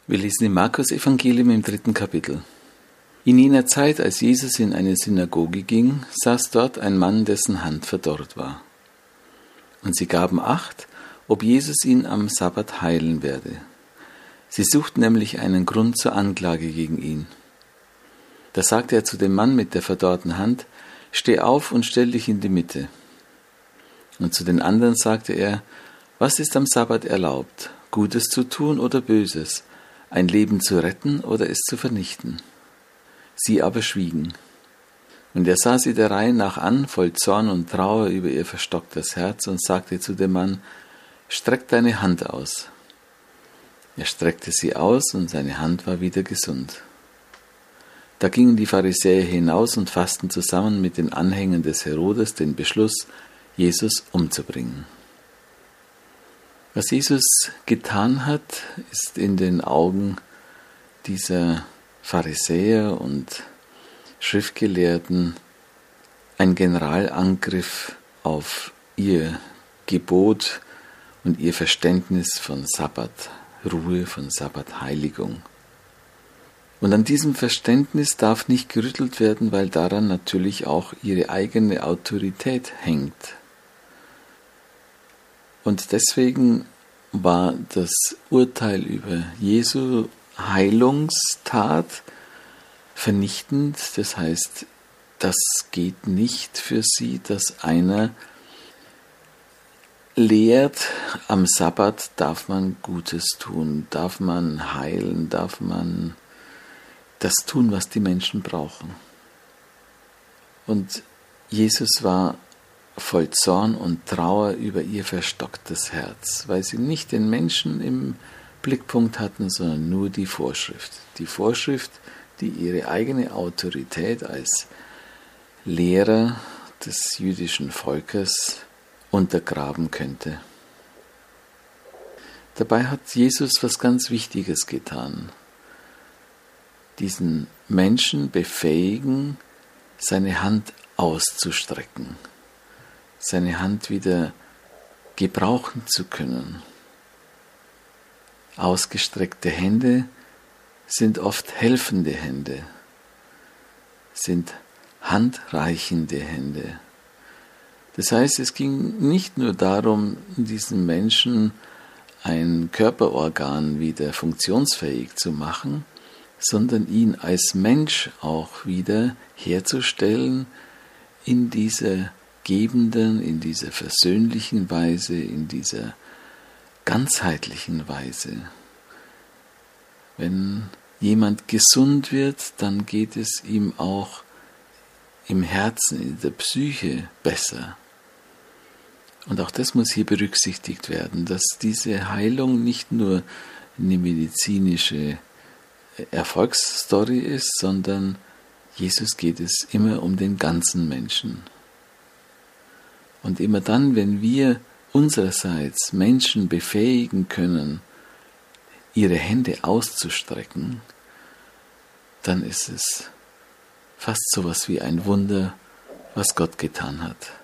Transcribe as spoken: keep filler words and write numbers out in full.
Wir lesen im Markus-Evangelium im dritten Kapitel. In jener Zeit, als Jesus in eine Synagoge ging, saß dort ein Mann, dessen Hand verdorrt war. Und sie gaben Acht, ob Jesus ihn am Sabbat heilen werde. Sie suchten nämlich einen Grund zur Anklage gegen ihn. Da sagte er zu dem Mann mit der verdorrten Hand: Steh auf und stell dich in die Mitte. Und zu den anderen sagte er: Was ist am Sabbat erlaubt, Gutes zu tun oder Böses, ein Leben zu retten oder es zu vernichten? Sie aber schwiegen. Und er sah sie der Reihe nach an, voll Zorn und Trauer über ihr verstocktes Herz, und sagte zu dem Mann: Streck deine Hand aus. Er streckte sie aus, und seine Hand war wieder gesund. Da gingen die Pharisäer hinaus und fassten zusammen mit den Anhängern des Herodes den Beschluss, Jesus umzubringen. Was Jesus getan hat, ist in den Augen dieser Pharisäer und Schriftgelehrten ein Generalangriff auf ihr Gebot und ihr Verständnis von Sabbatruhe, von Sabbatheiligung. Und an diesem Verständnis darf nicht gerüttelt werden, weil daran natürlich auch ihre eigene Autorität hängt. Und deswegen war das Urteil über Jesu Heilungstat vernichtend. Das heißt, das geht nicht für sie, dass einer lehrt, am Sabbat darf man Gutes tun, darf man heilen, darf man das tun, was die Menschen brauchen. Und Jesus war voll Zorn und Trauer über ihr verstocktes Herz, weil sie nicht den Menschen im Blickpunkt hatten, sondern nur die Vorschrift. Die Vorschrift, die ihre eigene Autorität als Lehrer des jüdischen Volkes untergraben könnte. Dabei hat Jesus was ganz Wichtiges getan. Diesen Menschen befähigen, seine Hand auszustrecken, seine Hand wieder gebrauchen zu können. Ausgestreckte Hände sind oft helfende Hände, sind handreichende Hände. Das heißt, es ging nicht nur darum, diesem Menschen ein Körperorgan wieder funktionsfähig zu machen, sondern ihn als Mensch auch wieder herzustellen in dieser gebenden, in dieser versöhnlichen Weise, in dieser ganzheitlichen Weise. Wenn jemand gesund wird, dann geht es ihm auch im Herzen, in der Psyche besser. Und auch das muss hier berücksichtigt werden, dass diese Heilung nicht nur eine medizinische Erfolgsstory ist, sondern Jesus geht es immer um den ganzen Menschen. Und immer dann, wenn wir unsererseits Menschen befähigen können, ihre Hände auszustrecken, dann ist es fast so etwas wie ein Wunder, was Gott getan hat.